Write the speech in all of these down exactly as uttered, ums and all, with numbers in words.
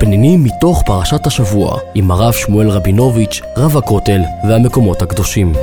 פנינים מתוך פרשת השבוע עם הרב שמואל רבינוביץ', רב הכותל והמקומות הקדושים.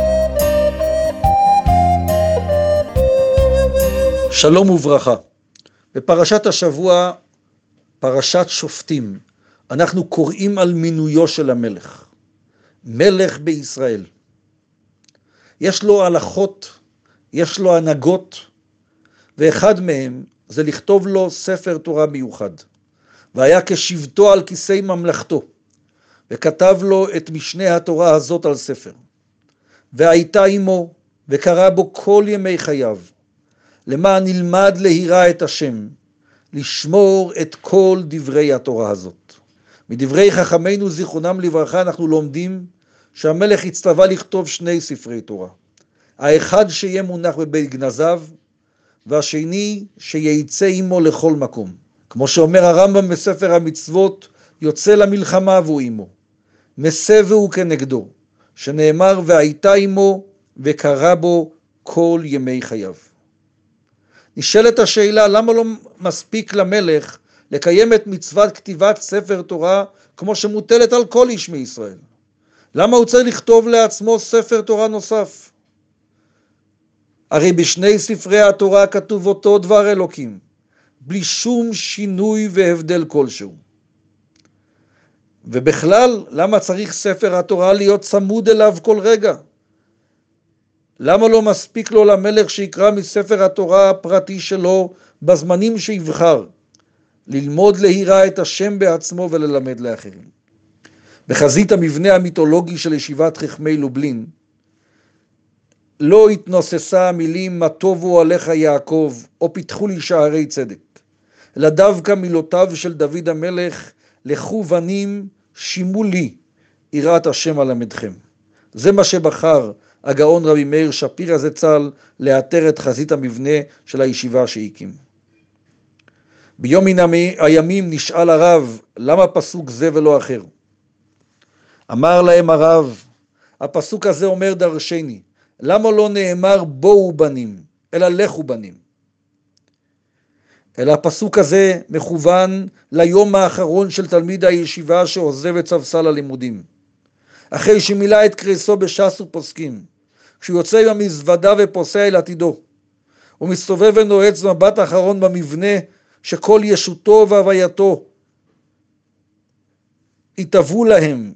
שלום וברכה. בפרשת השבוע, פרשת שופטים, אנחנו קוראים על מינויו של המלך. מלך בישראל. יש לו הלכות, יש לו הנהגות, ואחד מהם זה לכתוב לו ספר תורה מיוחד. והיה כשבטו על כיסא ממלכתו, וכתב לו את משנה התורה הזאת על ספר. והייתה עמו, וקרא בו כל ימי חייו, למען נלמד להירא את השם, לשמור את כל דברי התורה הזאת. מדברי חכמינו זיכרונם לברכה אנחנו לומדים שהמלך הצטווה לכתוב שני ספרי תורה. האחד שיהיה מונח בבית גנזיו, והשני שייצא עמו לכל מקום. כמו שאומר הרמב"ם בספר המצוות, יוצא למלחמה והוא עמו. מסב והוא כנגדו, שנאמר והייתה עמו וקרא בו כל ימי חייו. נשאלת השאלה, למה לא מספיק למלך לקיים את מצוות כתיבת ספר תורה כמו שמוטלת על כל איש מישראל? למה הוא צריך לכתוב לעצמו ספר תורה נוסף? הרי בשני ספרי התורה כתוב אותו דבר אלוקים, בלי שום שינוי והבדל כלשהו. ובכלל, למה צריך ספר התורה להיות צמוד אליו כל רגע? למה לא מספיק לו למלך שיקרא מספר התורה הפרטי שלו בזמנים שיבחר, ללמוד להירא את השם בעצמו וללמד לאחרים? בחזית המבנה המיתולוגי של ישיבת חכמי לובלין, לא התנוססה המילים מה טובו עליך יעקב או פיתחו לי שערי צדק, אלא דווקא מילותיו של דוד המלך, לכו בנים שימו לי יראת השם אלמדכם. זה מה שבחר הגאון רבי מאיר שפירא זצ"ל לאתר את חזית המבנה של הישיבה שהקים. ביום מן הימים נשאל הרב למה פסוק זה ולא אחר. אמר להם הרב, הפסוק הזה אומר דרשני, למה לא נאמר בואו בנים, אלא לכו בנים? אלא הפסוק הזה מכוון ליום האחרון של תלמיד הישיבה שעוזב את ספסל הלימודים. אחרי שמילא את קריסו בש"ס ופוסקים, כשהוא יוצא עם המזוודה ופוסע אל עתידו, הוא מסתובב ונועץ מבט אחרון במבנה שכל ישותו והווייתו התהוו להם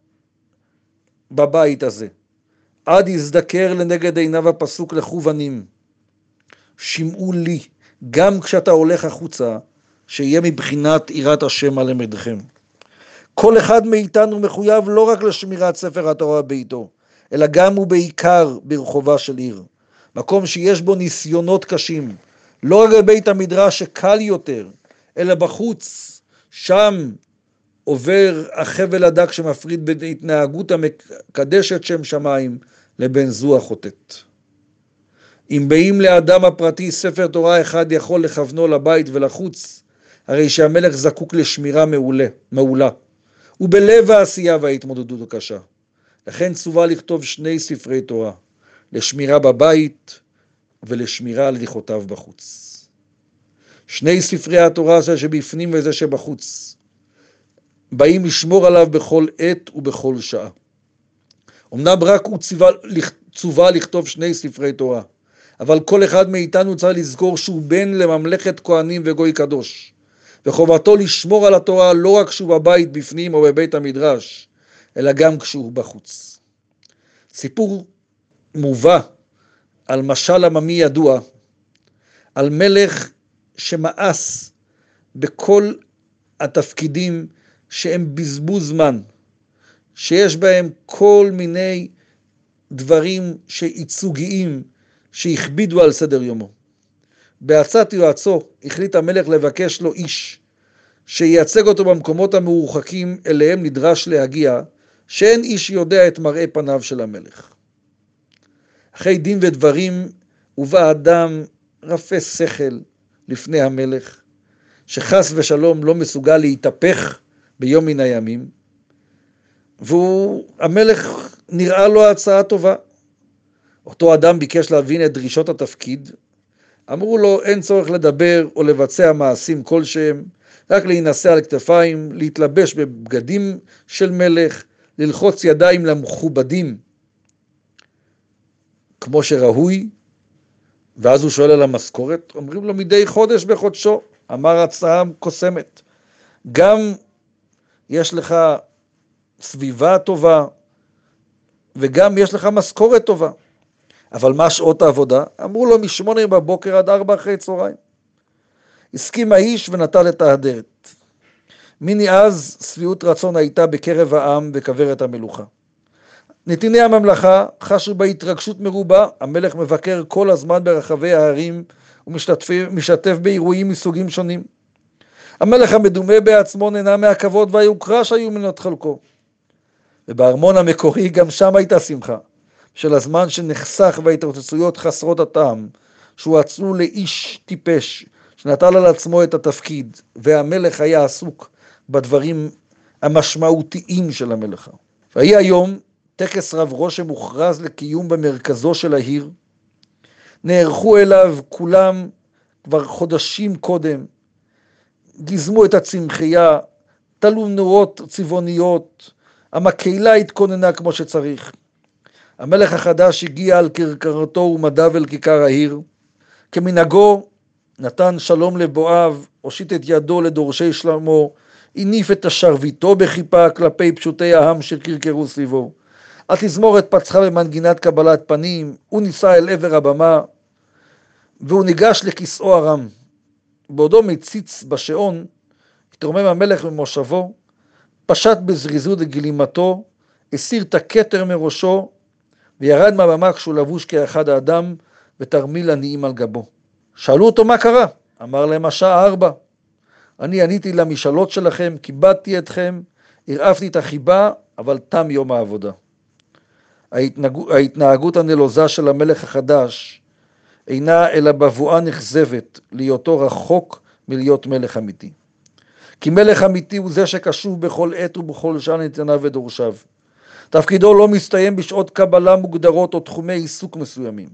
בבית הזה. עד יזדקר לנגד עיניו הפסוק לכו בנים, שמעו לי, גם כשאתה הולך החוצה, שיהיה מבחינת יראת השם אלמדכם. כל אחד מאיתנו מחויב לא רק לשמירת ספר התורה ביתו, אלא גם ובעיקר ברחובה של עיר. מקום שיש בו ניסיונות קשים, לא רק בבית המדרש שקל יותר, אלא בחוץ, שם עובר החבל הדק שמפריד בין התנהגות המקדשת שם שמיים לבין זו החוטאת. אם באים לאדם הפרטי ספר תורה אחד יכול לכוונו לבית ולחוץ, הרי שהמלך זקוק לשמירה מעולה, מעולה. ובלב העשייה וההתמודדות הקשה. לכן צווה לכתוב שני ספרי תורה, לשמירה בבית ולשמירה על הליכותיו בחוץ. שני ספרי התורה, זה שבפנים וזה שבחוץ, באים לשמור עליו בכל עת ובכל שעה. אמנם רק הוא צווה, צווה לכתוב שני ספרי תורה, אבל כל אחד מאיתנו צריך לזכור שהוא בן לממלכת כהנים וגוי קדוש, וחובתו לשמור על התורה לא רק כשהוא בבית בפנים או בבית המדרש, אלא גם כשהוא בחוץ. סיפור מובא על משל עממי ידוע, על מלך שמאס בכל התפקידים שהם בזבוז זמן, שיש בהם כל מיני דברים שייצוגיים שהכבידו על סדר יומו. בעצת יועצו החליט המלך לבקש לו איש שייצג אותו במקומות המרוחקים אליהם נדרש להגיע, שאין איש יודע את מראה פניו של המלך. אחרי דין ודברים הובא אדם רפה שכל לפני המלך, שחס ושלום לא מסוגל להתהפך ביום מן הימים, והמלך נראה לו הצעה טובה. אותו אדם ביקש להבין את דרישות התפקיד, אמרו לו אין צורך לדבר או לבצע מעשים כלשהם, רק להינשא על כתפיים, להתלבש בבגדים של מלך, ללחוץ ידיים למכובדים, כמו שראוי, ואז הוא שואל על המשכורת, אומרים לו מדי חודש בחודשו, אמר הצעה קוסמת, גם יש לך סביבה טובה, וגם יש לך משכורת טובה, אבל מה שעות העבודה? אמרו לו משמונה בבוקר עד ארבע אחרי צהריים. הסכים האיש ונטל את ההדרת. מיני אז שביעות רצון הייתה בקרב העם וכברת המלוכה. נתיני הממלכה חשו בהתרגשות מרובה, המלך מבקר כל הזמן ברחבי הערים ומשתתף באירועים מסוגים שונים. המלך המדומה בעצמו נהנה מהכבוד והיוקרה שהיו מנות חלקו. ובארמון המקורי גם שם הייתה שמחה, של הזמן שנחסך בהתרוצצויות חסרות הטעם, שהוא עצלו לאיש טיפש, שנטל על עצמו את התפקיד, והמלך היה עסוק בדברים המשמעותיים של המלאכה. והיא היום טקס רב ראש שמוכרז לקיום במרכזו של העיר, נערכו אליו כולם כבר חודשים קודם, גזמו את הצמחייה, תלו נורות צבעוניות, המקהילה התכוננה כמו שצריך. המלך החדש הגיע על כרכרתו ומדיו אל כיכר העיר, כמנהגו נתן שלום לבואיו, הושיט את ידו לדורשי שלמו, הניף את השרביטו בחיפה כלפי פשוטי העם שקרקרו סביבו. התזמורת פצחה במנגינת קבלת פנים, הוא ניסה אל עבר הבמה, והוא ניגש לכיסאו הרם. בעודו מציץ בשעון, התרומם המלך ממושבו, פשט בזריזות לגלימתו, הסיר את הכתר מראשו, וירד מהבמה כשהוא לבוש כאחד האדם, ותרמיל עניים על גבו. שאלו אותו מה קרה? אמר להם השעה ארבע. אני עניתי למשאלות שלכם, כיבדתי אתכם, הרעפתי את החיבה, אבל תם יום העבודה. ההתנהגות, ההתנהגות הנלוזה של המלך החדש אינה אלא בבואה נכזבת להיותו רחוק מלהיות מלך אמיתי. כי מלך אמיתי הוא זה שקשוב בכל עת ובכל שעה נתניו ודורשיו. תפקידו לא מסתיים בשעות קבלה מוגדרות או תחומי עיסוק מסוימים.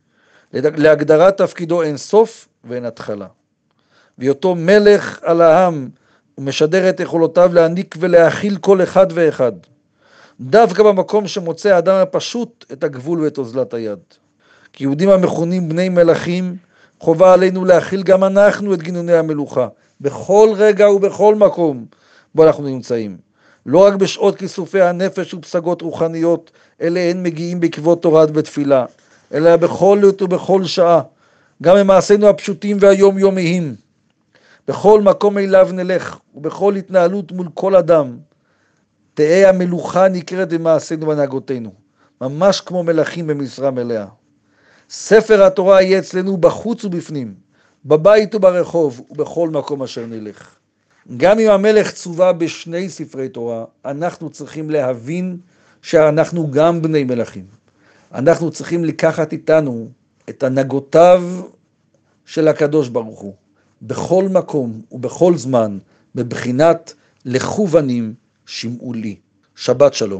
להגדרת תפקידו אין סוף ואין התחלה. והיותו מלך על העם הוא משדר את יכולותיו להעניק ולהכיל כל אחד ואחד. דווקא במקום שמוצא האדם הפשוט את הגבול ואת אוזלת היד. כי יהודים המכונים בני מלכים, חובה עלינו להכיל גם אנחנו את גינוני המלוכה, בכל רגע ובכל מקום בו אנחנו נמצאים. לא רק בשעות כיסופי הנפש ופסגות רוחניות, אלה הן מגיעים בעקבות תורת בתפילה, אלא בכל עת ובכל שעה, גם במעשינו הפשוטים והיומיומיים. בכל מקום אליו נלך, ובכל התנהלות מול כל אדם, תהא המלוכה נקראת במעשינו והנהגותינו, ממש כמו מלכים במשרה מלאה. ספר התורה יהיה אצלנו בחוץ ובפנים, בבית וברחוב ובכל מקום אשר נלך. גם אם המלך צווה בשני ספרי תורה, אנחנו צריכים להבין שאנחנו גם בני מלכים. אנחנו צריכים לקחת איתנו את הנהגותיו של הקדוש ברוך הוא, בכל מקום ובכל זמן, בבחינת לכו בנים שמעו לי. שבת שלום.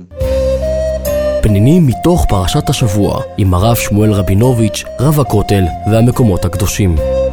פנינים מתוך פרשת השבוע עם הרב שמואל רבינוביץ', רב הכותל והמקומות הקדושים.